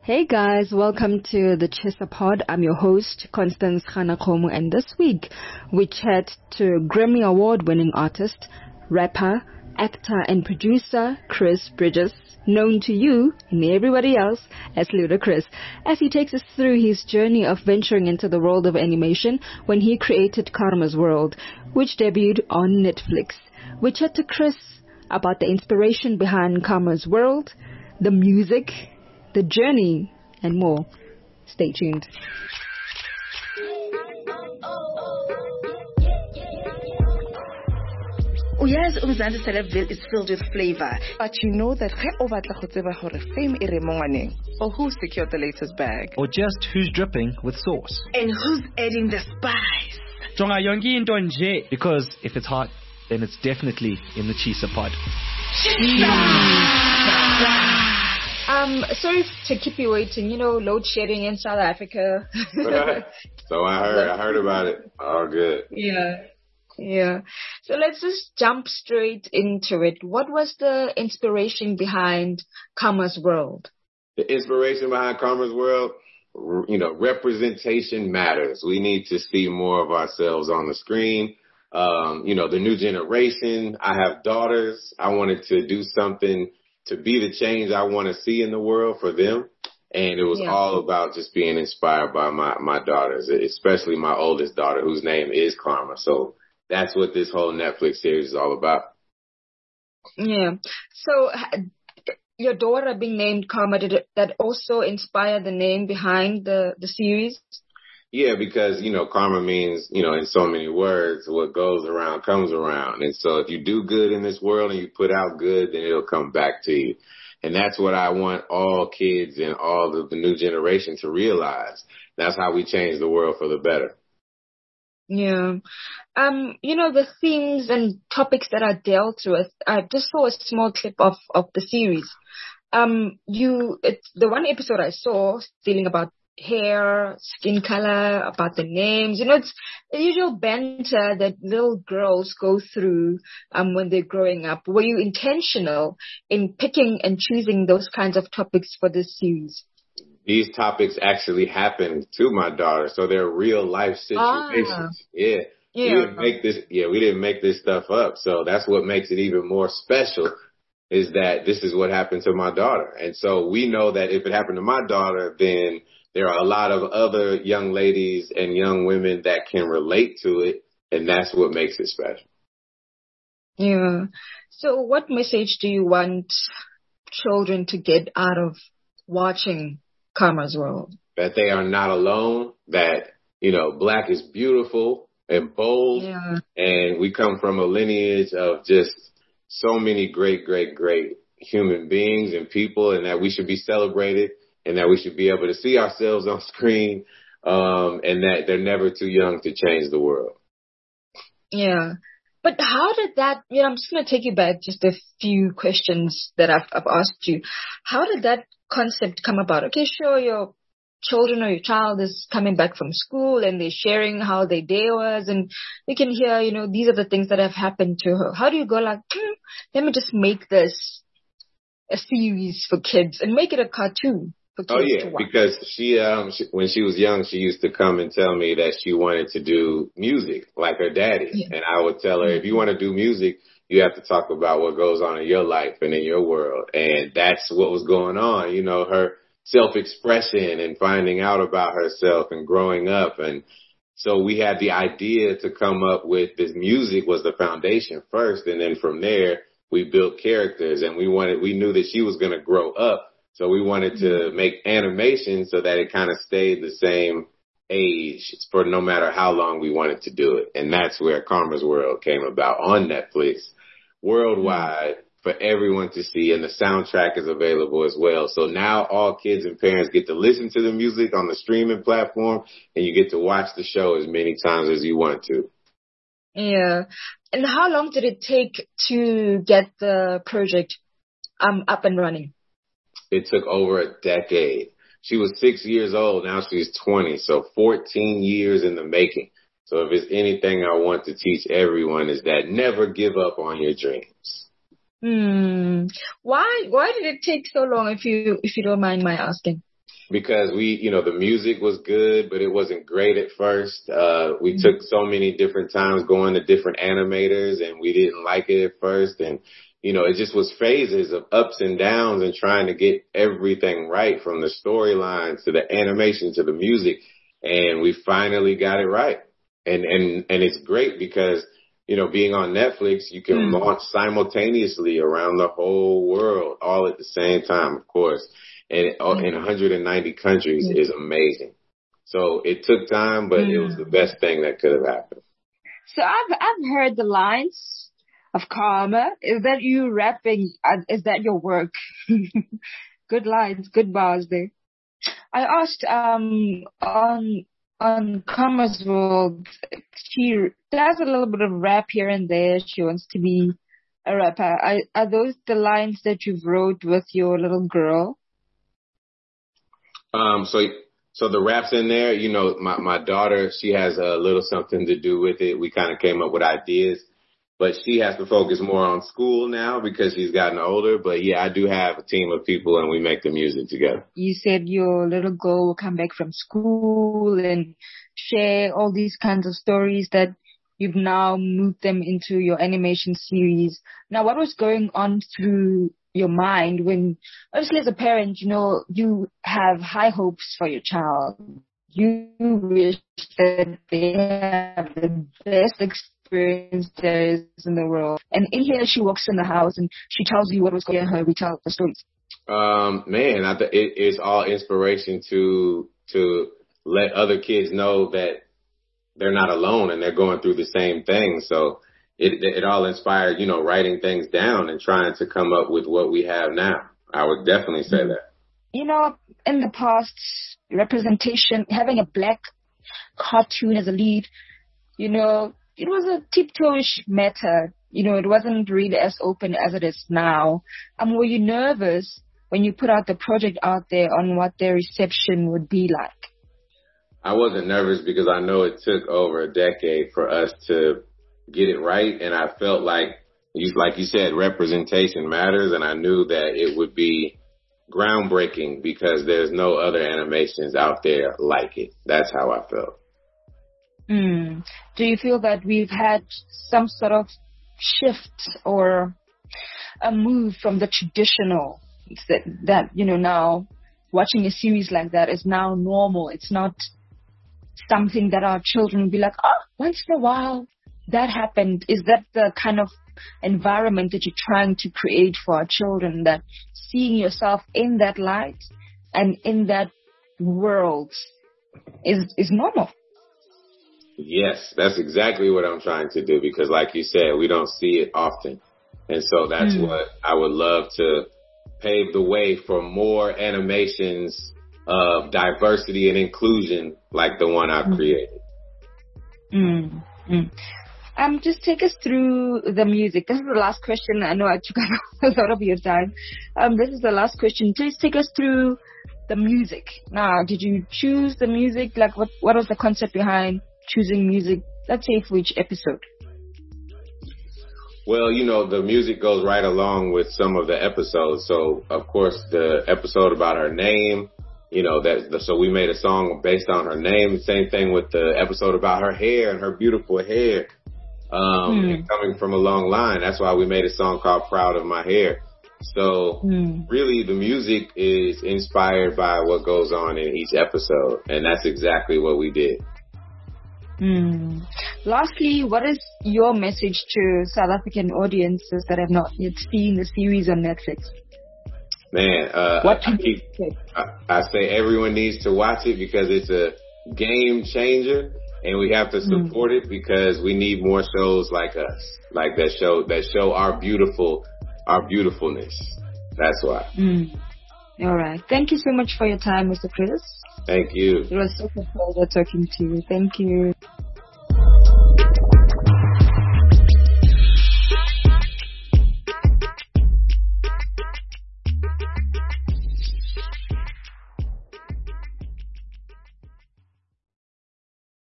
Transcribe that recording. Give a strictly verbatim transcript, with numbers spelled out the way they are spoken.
Hey guys, welcome to the Chisa Pod. I'm your host, Constance Khanakomo, and this week we chat to Grammy Award-winning artist, rapper, actor and producer Chris Bridges, known to you and everybody else as Ludacris, as he takes us through his journey of venturing into the world of animation when he created Karma's World, which debuted on Netflix. We chat to Chris about the inspiration behind Karma's World, the music, the journey, and more. Stay tuned. Uyazi uMzansi Celebville is filled with flavor, but you know that ge o batla go tseba gore fame e re mo ngwaneng, or who secured the latest bag, or just who's dripping with sauce, and who's adding the spice. Jonga yonke into nje, because if it's hot, then it's definitely in the Chisa Pod. Um, sorry to keep you waiting. You know, load shedding in South Africa. So I heard, I heard about it. All good. Yeah, yeah. So let's just jump straight into it. What was the inspiration behind Karma's World? The inspiration behind Karma's World, you know, representation matters. We need to see more of ourselves on the screen. Um, you know, the new generation. I have daughters. I wanted to do something to be the change I want to see in the world for them. And it was yeah. all about just being inspired by my, my daughters, especially my oldest daughter, whose name is Karma. So that's what this whole Netflix series is all about. Yeah. So your daughter being named Karma, did it, that also inspire the name behind the, the series? Yeah, because, you know, karma means, you know, in so many words, what goes around comes around. And so if you do good in this world and you put out good, then it'll come back to you. And that's what I want all kids and all of the new generation to realize. That's how we change the world for the better. Yeah. Um, you know, the themes and topics that are dealt with, I just saw a small clip of, of the series. Um, you, it's the one episode I saw dealing about hair, skin color, about the names. You know, it's the usual banter that little girls go through um, when they're growing up. Were you intentional in picking and choosing those kinds of topics for this series? These topics actually happened to my daughter, so they're real life situations. Ah, yeah. yeah. We didn't make this, yeah, we didn't make this stuff up. So that's what makes it even more special, is that this is what happened to my daughter. And so we know that if it happened to my daughter, then there are a lot of other young ladies and young women that can relate to it, and that's what makes it special. Yeah. So what message do you want children to get out of watching Karma's World? That they are not alone, that, you know, Black is beautiful and bold, yeah. and we come from a lineage of just so many great, great, great human beings and people, and that we should be celebrated, and that we should be able to see ourselves on screen, um, and that they're never too young to change the world. Yeah. But how did that, you know, I'm just going to take you back just a few questions that I've, I've asked you. How did that concept come about? Okay, sure, your children or your child is coming back from school and they're sharing how their day was, and we can hear, you know, these are the things that have happened to her. How do you go like, hmm, let me just make this a series for kids and make it a cartoon? Oh, yeah, because she, um, she, when she was young, she used to come and tell me that she wanted to do music like her daddy. Yeah. And I would tell her, if you want to do music, you have to talk about what goes on in your life and in your world. And that's what was going on, you know, her self-expression and finding out about herself and growing up. And so we had the idea to come up with this music was the foundation first. And then from there, we built characters, and we wanted, we knew that she was going to grow up. So we wanted to make animation so that it kind of stayed the same age for no matter how long we wanted to do it. And that's where Karma's World came about on Netflix, worldwide, for everyone to see. And the soundtrack is available as well. So now all kids and parents get to listen to the music on the streaming platform, and you get to watch the show as many times as you want to. Yeah. And how long did it take to get the project um, up and running? It took over a decade. She was six years old. Now she's twenty. So fourteen years in the making. So if there's anything I want to teach everyone is that never give up on your dreams. Hmm. Why, why did it take so long, if you, if you don't mind my asking? because we, you know, the music was good, but it wasn't great at first. Uh, we mm-hmm. took so many different times going to different animators, and we didn't like it at first. And, you know, it just was phases of ups and downs and trying to get everything right, from the storylines to the animation to the music. And we finally got it right. And, and, and it's great because, you know, being on Netflix, you can mm. launch simultaneously around the whole world, all at the same time, of course. And it, mm. in one hundred ninety countries mm. is amazing. So it took time, but mm. it was the best thing that could have happened. So I've, I've heard the lines of Karma. Is that you rapping? Is that your work? Good lines, good bars there. I asked, um, on, on Karma's World, she does a little bit of rap here and there. She wants to be a rapper. Are, are those the lines that you've wrote with your little girl? Um, so, so the rap's in there, you know, my, my daughter, she has a little something to do with it. We kind of came up with ideas, but she has to focus more on school now because she's gotten older. But yeah, I do have a team of people and we make the music together. You said your little girl will come back from school and share all these kinds of stories that you've now moved them into your animation series. Now, what was going on through your mind when, obviously as a parent, you know, you have high hopes for your child. You wish that they have the best experience there is in the world. And in here, she walks in the house and she tells you what was going on, her retell the stories. Um, man, I th- it, it's all inspiration to, to let other kids know that they're not alone and they're going through the same thing. So it, it all inspired, you know, writing things down and trying to come up with what we have now. I would definitely say that. You know, in the past, representation, having a black cartoon as a lead, you know, it was a tiptoeish matter. You know, it wasn't really as open as it is now. Um, were you nervous when you put out the project out there on what their reception would be like? I wasn't nervous because I know it took over a decade for us to get it right. And I felt like, like you said, representation matters. And I knew that it would be groundbreaking because there's no other animations out there like it. That's how I felt. Mm. Do you feel that we've had some sort of shift or a move from the traditional that, that, you know, now watching a series like that is now normal? It's not something that our children will be like, oh, once in a while that happened. Is that the kind of environment that you're trying to create for our children, that seeing yourself in that light and in that world is is normal? Yes, that's exactly what I'm trying to do because like you said, we don't see it often. And so that's mm. what I would love to pave the way for more animations of diversity and inclusion like the one I've mm. created. Mm. Mm. Um, just take us through the music. This is the last question. I know I took up a lot of your time. Um, this is the last question. Please take us through the music. Now, did you choose the music? Like, what, what was the concept behind choosing music, let's say, for each episode? Well, you know, the music goes right along with some of the episodes. So, of course, the episode about her name, you know, that, so we made a song based on her name. Same thing with the episode about her hair and her beautiful hair. Um, mm. and coming from a long line. That's why we made a song called Proud of My Hair. So mm. really the music is inspired by what goes on in each episode. And that's exactly what we did. Mm. Lastly, what is your message to South African audiences that have not yet seen the series on Netflix? Man, uh, what I, I, keep, I, I say everyone needs to watch it because it's a game changer. And we have to support mm. it because we need more shows like us, like that show that show our beautiful, our beautifulness. That's why. Mm. All right. Thank you so much for your time, Mister Chris. Thank you. It was such a pleasure talking to you. Thank you.